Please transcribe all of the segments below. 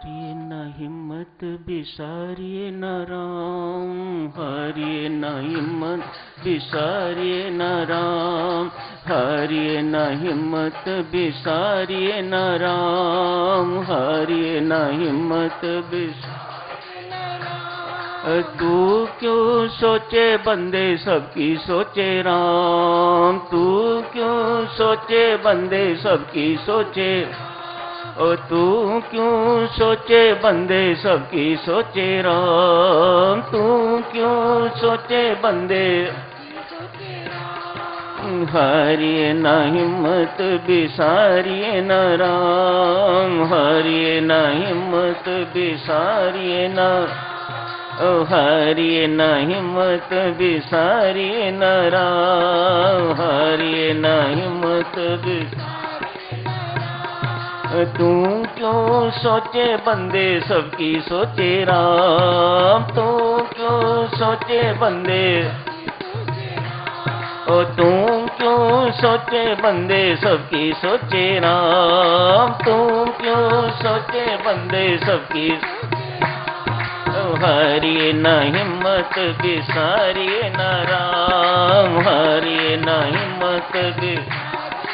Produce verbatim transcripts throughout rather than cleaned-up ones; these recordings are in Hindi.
हारिए न हिम्मत बिसारिए न राम, हारिए न हिम्मत बिसारिए न राम, हारिए न हिम्मत बिसारिए न राम, हारिए न हिम्मत बिसारिए। तू क्यों सोचे बंदे सबकी सोचे राम, तू क्यों सोचे बंदे सबकी सोचे, ओ तू क्यों सोचे बंदे सबकी सोचे राम, तू क्यों सोचे बंदे। हारिए न हिम्मत बिसारिए न राम, हारिए न हिम्मत बिसारिए न, ओ हारिए न हिम्मत बिसारिए न राम, हारिए न हिम्मत बिसारिए। तू क्यों सोचे बंदे सबकी सोचे राम, तू क्यों सोचे बंदे, ओ तू क्यों सोचे बंदे सबकी सोचे राम, तू क्यों सोचे बंदे सबकी। हारिए न हिम्मत बिसारिए न राम, हारिए न हिम्मत बिसारिए,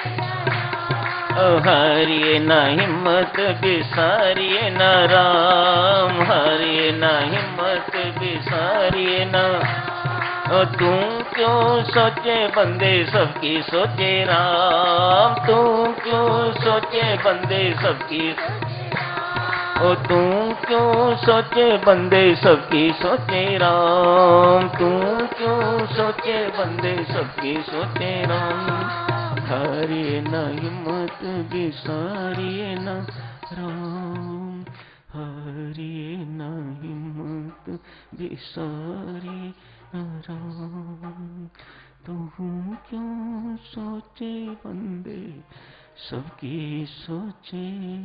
हारिए न हिम्मत बिसारिए न राम, हारिए न हिम्मत बिसारिए न। तू क्यों सोचे बंदे सबकी सोचे राम, तू क्यों सोचे बंदे सबकी, ओ तू क्यों सोचे बंदे सबकी सोचे राम, तू क्यों सोचे बंदे सबकी सोचे राम। हारिए न हिम्मत बिसारिए न राम, हारिए न हिम्मत बिसारिए न राम, तू क्यों सोचे बंदे सबकी सोचे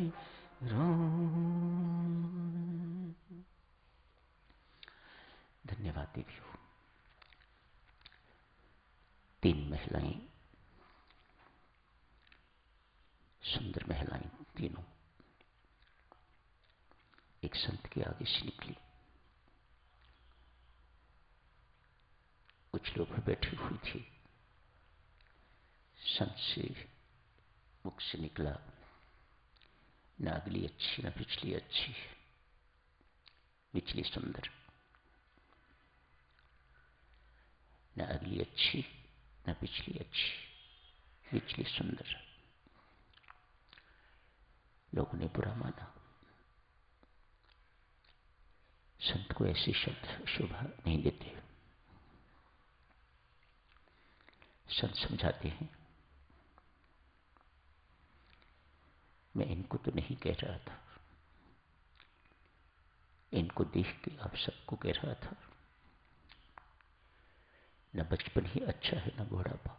राम। धन्यवाद देवियों। तीन महिलाएं, सुंदर महिलाएं तीनों, एक संत के आगे से निकली। कुछ लोग बैठे हुए थे। संत से मुख से निकला, न अगली अच्छी न पिछली अच्छी, पिछली सुंदर, न अगली अच्छी न पिछली अच्छी, पिछली सुंदर। लोगों ने बुरा माना। संत को ऐसे शब्द शोभा नहीं देते। संत समझाते हैं, मैं इनको तो नहीं कह रहा था, इनको देख के आप सबको कह रहा था। न बचपन ही अच्छा है न बुढ़ापा,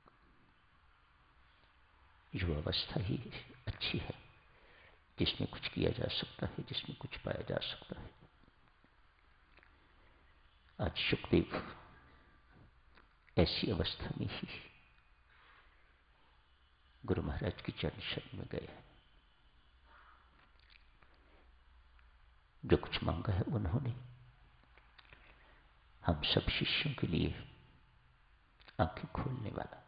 युवावस्था ही अच्छी है, जिसमें कुछ किया जा सकता है, जिसमें कुछ पाया जा सकता है। आज सुखदेव ऐसी अवस्था में ही गुरु महाराज की चरण शरण में गए। जो कुछ मांगा है उन्होंने हम सब शिष्यों के लिए आंखें खोलने वाला।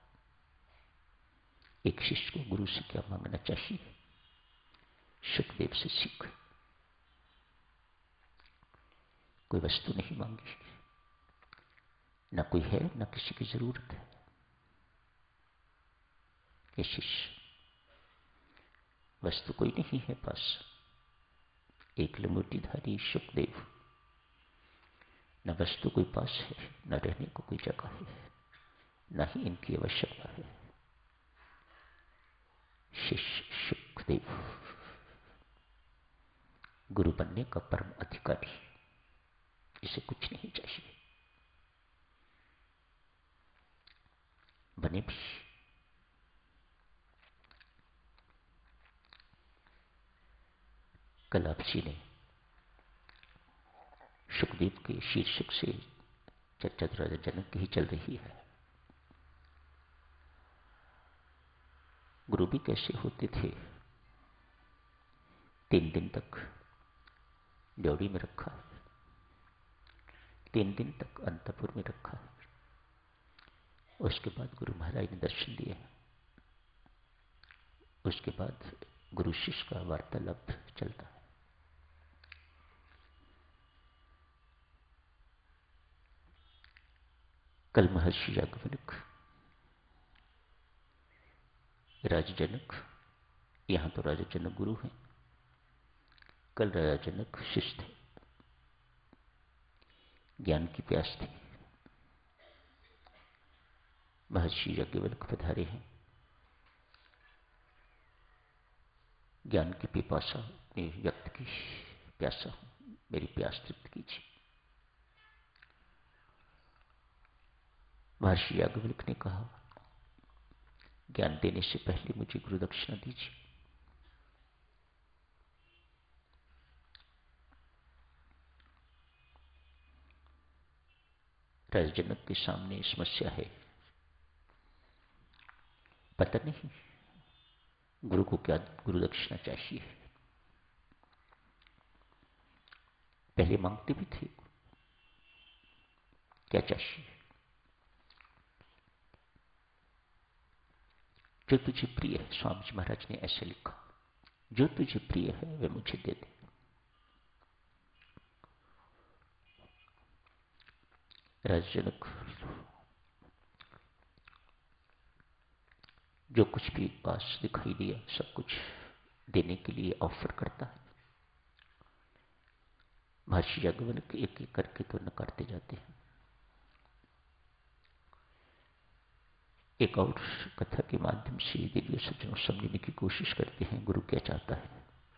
एक शिष्य को गुरु से क्या मांगना चाहिए, सुखदेव से सीख। कोई वस्तु नहीं मांगी, न कोई है न किसी की जरूरत है। ये शिष्य, वस्तु कोई नहीं है पास, एक लंगोटीधारी सुखदेव। न वस्तु कोई पास है, न रहने को कोई जगह है, न ही इनकी आवश्यकता है। शिष्य सुखदेव गुरु बनने का परम अधिकारी, इसे कुछ नहीं चाहिए। बने भी। कल आपसी ने सुखदेव के शीर्षक से चर्चा तो राजा जनक की ही चल रही है। गुरु भी कैसे होते थे। तीन दिन तक ड्योढ़ी में रखा है, तीन दिन तक अंतपुर में रखा है। उसके बाद गुरु महाराज ने दर्शन दिए। उसके बाद गुरु शिष्य का वार्तालाप चलता है। कल महर्षि याज्ञवल्क्य राजा जनक, यहां तो राजा जनक गुरु हैं, कल राजा जनक शिष्य थे। ज्ञान की प्यास थी। महर्षि याज्ञवल्क्य पधारे हैं। ज्ञान की पिपासा ने व्यक्त की, प्यासा हूं, मेरी प्यास तृप्त कीजिए। महर्षि याज्ञवल्क्य ने कहा, ज्ञान देने से पहले मुझे गुरु दक्षिणा दीजिए। राजा जनक के सामने समस्या है। पता नहीं गुरु को क्या गुरु दक्षिणा चाहिए। पहले मांगते भी थे, क्या चाहिए? जो तुझे प्रिय है, स्वामी जी महाराज ने ऐसे लिखा, जो तुझे प्रिय है वह मुझे दे दे। राजा जनक जो कुछ भी पास दिखाई दिया सब कुछ देने के लिए ऑफर करता है। महर्षि याज्ञवल्क्य एक एक करके तो नकारते जाते हैं। एक और कथा के माध्यम से दिव्य सज्जनों समझने की कोशिश करते हैं गुरु क्या चाहता है।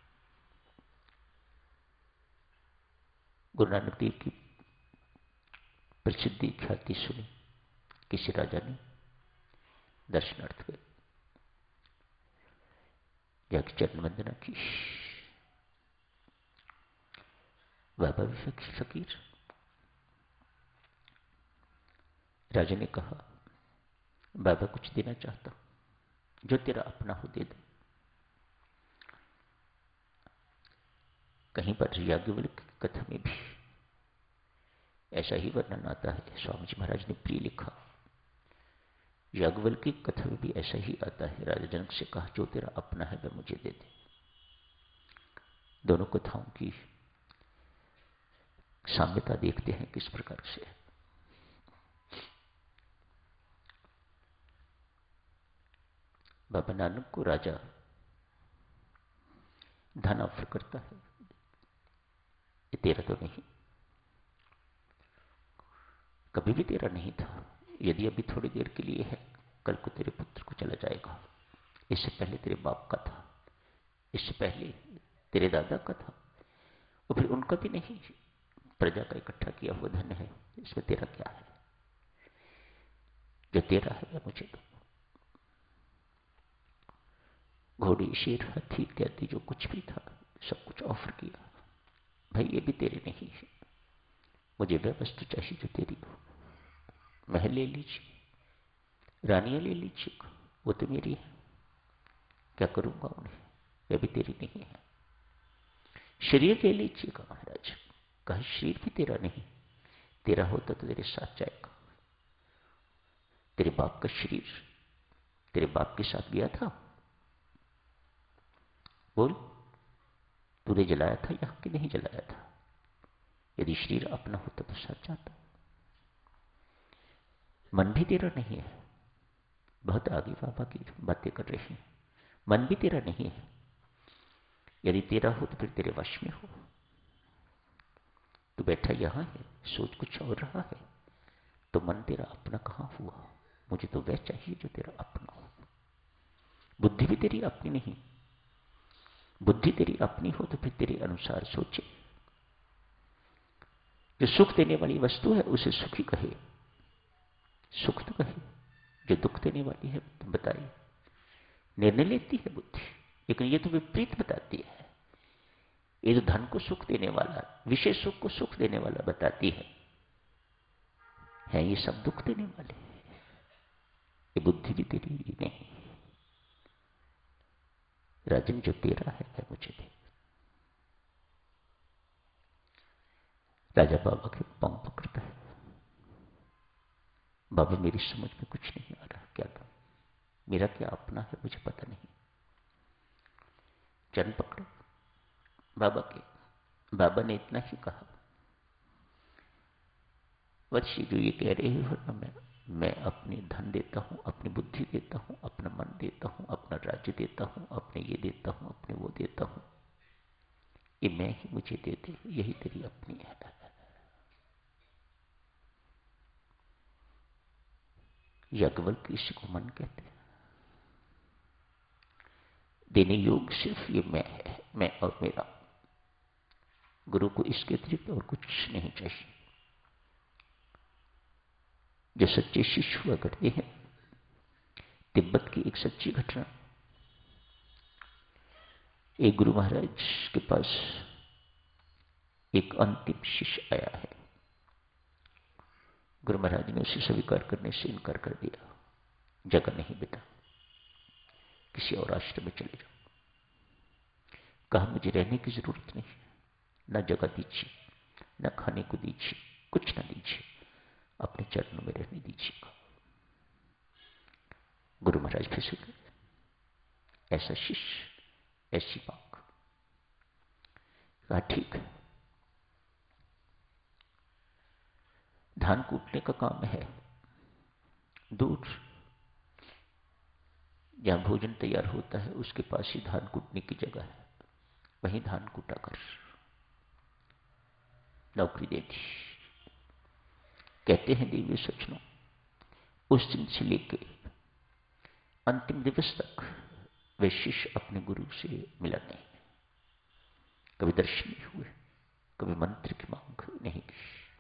गुरु नानक देव की प्रसिद्धि ख्याति सुनी। किसी राजा ने दर्शनार्थ गए, जाके चरण वंदना की। बाबा भी फकीर। राजा ने कहा, बाबा कुछ देना चाहता हूं, जो तेरा अपना हो दे दे। कहीं पर याज्ञवल्क्य की कथा में भी ऐसा ही वर्णन आता है। स्वामी जी महाराज ने प्रिय लिखा। याज्ञवल्क्य की कथा में भी ऐसा ही आता है। राजा जनक से कहा, जो तेरा अपना है वह मुझे दे दे। दोनों कथाओं की साम्यता देखते हैं किस प्रकार से। बाबा नानक को राजा धन ऑफर करता है, ये तेरा तो नहीं, कभी भी तेरा नहीं था। यदि अभी थोड़ी देर के लिए है, कल को तेरे पुत्र को चला जाएगा। इससे पहले तेरे बाप का था, इससे पहले तेरे दादा का था, और फिर उनका भी नहीं। प्रजा का इकट्ठा किया हुआ धन है, इसमें तेरा क्या है? जो तेरा है वह मुझे दो। घोड़ी, शेर, हाथी इत्यादि जो कुछ भी था सब कुछ ऑफर किया। भाई ये भी तेरे नहीं है, मुझे वह वस्तु चाहिए जो तेरी हो। महल ले लीजिए, रानियां ले लीजिए, वो तो मेरी है, क्या करूंगा उन्हें, वह भी तेरी नहीं है। शरीर ले लीजिएगा महाराज, कहा शरीर भी तेरा नहीं, तेरा होता तो तेरे साथ जाएगा। तेरे बाप का शरीर तेरे बाप के साथ गया था, बोल, तूने जलाया था यहां कि नहीं जलाया था? यदि शरीर अपना होता तो साथ जाता। मन भी तेरा नहीं है, बहुत आगे बाबा की बातें कर रहे हैं। मन भी तेरा नहीं है, यदि तेरा हो तो फिर तेरे वश में हो। तू बैठा यहां है, सोच कुछ और रहा है, तो मन तेरा अपना कहां हुआ? मुझे तो वह चाहिए जो तेरा अपना हो। बुद्धि भी तेरी अपनी नहीं, बुद्धि तेरी अपनी हो तो फिर तेरे अनुसार सोचे। जो सुख देने वाली वस्तु है उसे सुखी कहे, सुख तो कहे। जो दुख देने वाली है तो बताइए। निर्णय लेती है बुद्धि, लेकिन ये तो विपरीत बताती है। ये तो धन को सुख देने वाला, विषय सुख को सुख देने वाला बताती है, है ये सब दुख देने वाले। ये बुद्धि भी तेरी नहीं। राजन जो तेरा है वह मुझे दे। राजा बाबा के पांव पकड़ता है। बाबा मेरी समझ में कुछ नहीं आ रहा, क्या करूं, मेरा क्या अपना है मुझे पता नहीं। चरण पकड़ो बाबा के। बाबा ने इतना ही कहा, वत्सी जो ये कह रहे हो ना, मैं मैं अपने धन देता हूं, अपनी बुद्धि देता हूं, अपना मन देता हूं, अपना राज्य देता हूं, अपने ये देता हूं, अपने वो देता हूं, ये मैं ही मुझे दे दे, यही तेरी अपनी है। याज्ञवल्क्य इसी को मन कहते हैं। देने योग सिर्फ ये मैं है, मैं और मेरा। गुरु को इसके अतिरिक्त और कुछ नहीं चाहिए। जो सच्चे शिष्य हुआ करते हैं, तिब्बत की एक सच्ची घटना, एक गुरु महाराज के पास एक अंतिम शिष्य आया है। गुरु महाराज ने उसे स्वीकार करने से इनकार कर दिया। जगह नहीं बेटा, किसी और आश्रम में चले जाओ। कहा मुझे रहने की जरूरत नहीं, न जगह दीजिए, न खाने को दीजिए, कुछ न दीजिए, अपने चरणों में रहने दीजिएगा। गुरु महाराज फिर गए। ऐसा शिष्य, ऐसी मांग। कहा ठीक है। धान कूटने का काम है, दूर जहां भोजन तैयार होता है उसके पास ही धान कूटने की जगह है, वहीं धान कूटा कर नौकरी दे दी। कहते हैं दिव्य सज्जनों, उस दिन से लेके अंतिम दिवस तक वे शिष्य अपने गुरु से मिला नहीं। कभी दर्शन नहीं हुए, कभी मंत्र की मांग नहीं की।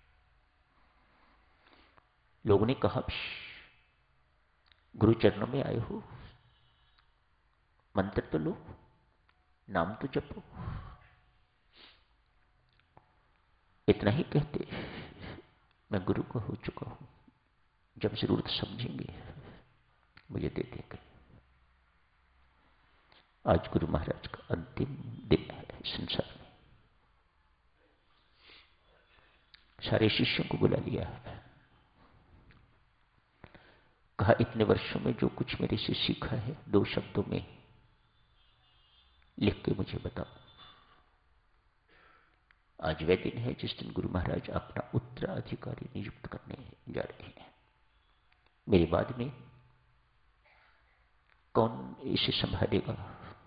लोगों ने कहा भी, गुरु चरणों में आए हो, मंत्र तो लो, नाम तो जपो। इतना ही कहते, मैं गुरु का हो चुका हूं, जब जरूरत समझेंगे मुझे दे देंगे। आज गुरु महाराज का अंतिम दिन है संसार में। सारे शिष्यों को बुला लिया है। कहा इतने वर्षों में जो कुछ मेरे से सीखा है, दो शब्दों में लिख के मुझे बताओ। आज वह दिन है जिस दिन गुरु महाराज अपना उत्तराधिकारी नियुक्त करने जा रहे हैं। मेरे बाद में कौन इसे संभालेगा,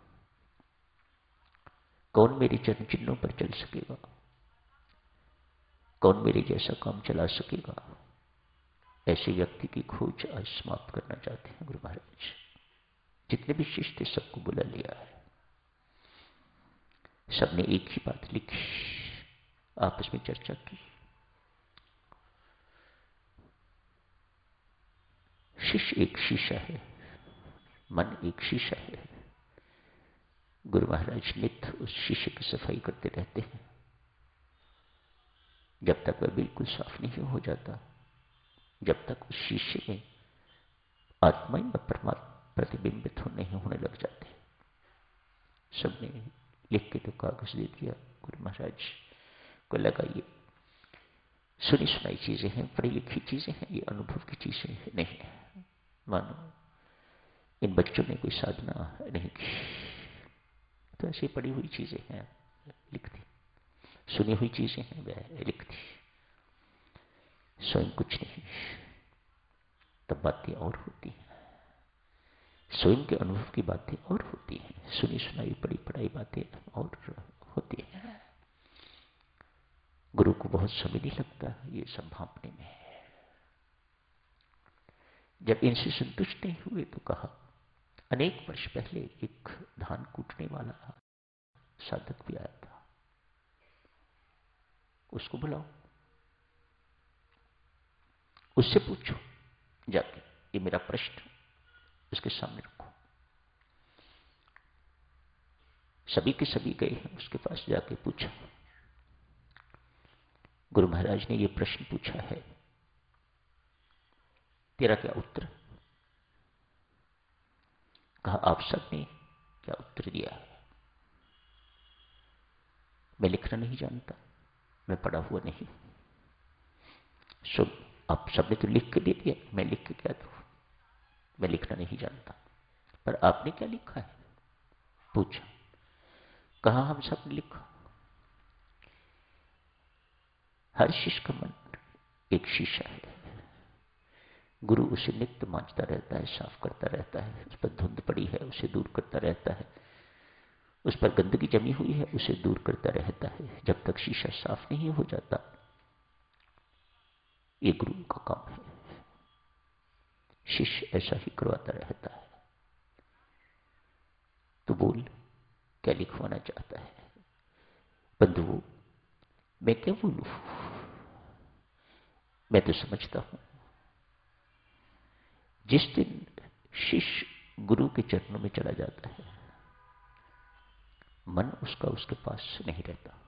कौन मेरे चरण चिन्हों पर चल सकेगा, कौन मेरे जैसा काम चला सकेगा। ऐसे व्यक्ति की खोज आज समाप्त करना चाहते हैं गुरु महाराज। जितने भी शिष्य थे सबको बुला लिया है। सबने एक ही बात लिखी, आपस में चर्चा की। शिष्य एक शीशा है, मन एक शीशा है। गुरु महाराज नित्य उस शीशे की सफाई करते रहते हैं। जब तक वह बिल्कुल साफ नहीं हो जाता, जब तक उस शीशे में आत्मा व परमात्मा प्रतिबिंबित नहीं होने लग जाते। सबने लिख के तो कागज दे दिया। गुरु महाराज को लगा ये सुनी सुनाई चीजें हैं, पढ़ी लिखी चीजें हैं, ये अनुभव की चीजें नहीं है। मानो इन बच्चों ने कोई साधना नहीं की, तो ऐसी पढ़ी हुई चीजें हैं, लिख दी। सुनी हुई चीजें हैं, वह लिख दी। स्वयं कुछ नहीं, तब बातें और होती हैं। स्वयं के अनुभव की बातें और होती हैं, सुनी सुनाई पढ़ी पढ़ाई बातें और होती हैं। गुरु को बहुत समय नहीं लगता ये सब भांपने में। जब इनसे संतुष्ट नहीं हुए तो कहा, अनेक वर्ष पहले एक धान कूटने वाला साधक भी आया था, उसको बुलाओ, उससे पूछो जाके, ये मेरा प्रश्न उसके सामने रखो। सभी के सभी गए हैं, उसके पास जाके पूछा। गुरु महाराज ने यह प्रश्न पूछा है, तेरा क्या उत्तर? कहा आप सब ने क्या उत्तर दिया है? मैं लिखना नहीं जानता, मैं पढ़ा हुआ नहीं। सो आप सबने तो लिख के दे दिया, मैं लिख के क्या दूं? मैं लिखना नहीं जानता। पर आपने क्या लिखा है? पूछा। कहा हम सब ने लिखा। हर शिष्य का मन एक शीशा है। गुरु उसे नित्य मांजता रहता है, साफ करता रहता है। उस पर धुंध पड़ी है, उसे दूर करता रहता है। उस पर गंदगी जमी हुई है, उसे दूर करता रहता है। जब तक शीशा साफ नहीं हो जाता, ये गुरु का काम है। शिष्य ऐसा ही करवाता रहता है। तो बोल, क्या लिखवाना चाहता है? बंधुओं, मैं क्या बोलूं? मैं तो समझता हूं, जिस दिन शिष्य गुरु के चरणों में चला जाता है, मन उसका उसके पास नहीं रहता।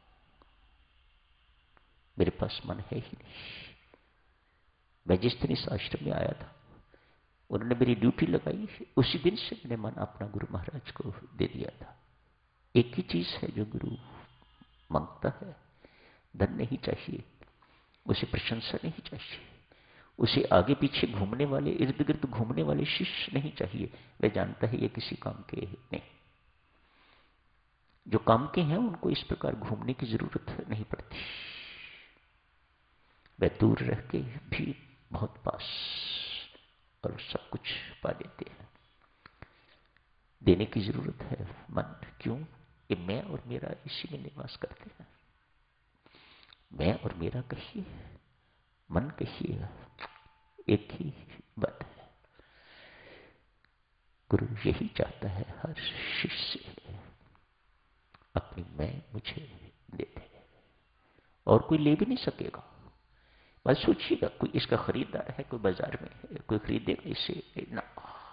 मेरे पास मन है ही नहीं। मैं जिस दिन इस आश्रम में आया था, उन्होंने मेरी ड्यूटी लगाई, उसी दिन से मैंने मन अपना गुरु महाराज को दे दिया था। एक ही चीज है जो गुरु मांगता है, धन नहीं चाहिए, उसे प्रशंसा नहीं चाहिए, उसे आगे पीछे घूमने वाले, इर्द गिर्द घूमने वाले शिष्य नहीं चाहिए। वह जानता है ये किसी काम के नहीं। जो काम के हैं उनको इस प्रकार घूमने की जरूरत नहीं पड़ती। वह दूर रह के भी बहुत पास और सब कुछ पा लेते हैं। देने की जरूरत है मन। क्यों? कि मैं और मेरा इसी में निवास करते हैं। मैं और मेरा कहिए, मन कहिए, एक ही बात है। गुरु यही चाहता है हर शिष्य से, अपनी मैं मुझे दे दे, और कोई ले भी नहीं सकेगा। बस सोचिएगा, कोई इसका खरीदार है, कोई बाजार में है, कोई खरीदेगा इसे ना,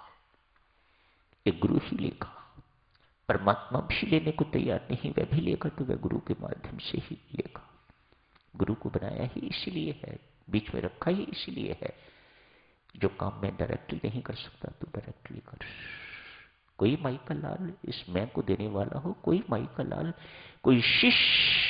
एक गुरु ही लेगा। परमात्मा भी लेने को तैयार नहीं, वह भी लेगा तो वह गुरु के माध्यम से ही लेगा। गुरु को बनाया ही इसीलिए है, बीच में रखा ही इसीलिए है। जो काम मैं डायरेक्टली नहीं कर सकता, तो डायरेक्टली कर। कोई माई का लाल इस मैं को देने वाला हो, कोई माई का लाल, कोई शिष्य,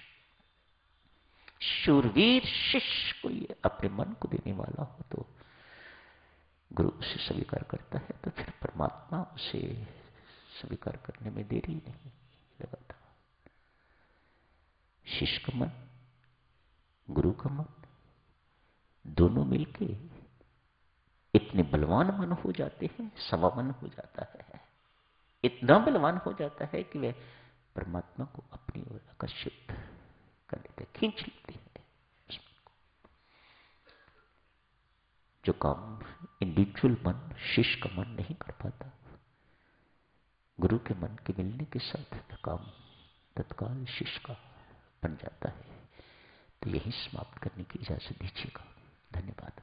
शूरवीर शिष्य कोई अपने मन को देने वाला हो, तो गुरु उसे स्वीकार करता है। तो फिर परमात्मा उसे स्वीकार करने में देरी नहीं लगाता। शिष्य का मन, गुरु का मन, दोनों मिलके इतने बलवान मन हो जाते हैं, सवा मन हो जाता है। इतना बलवान हो जाता है कि वह परमात्मा को अपनी ओर आकर्षित कर लेते, खींच लेते हैं। जो काम इंडिविजुअल मन, शिष्य का मन नहीं कर पाता, गुरु के मन के मिलने के साथ काम तत्काल शिष्य का बन जाता है। तो यही समाप्त करने की इजाजत दीजिएगा। धन्यवाद।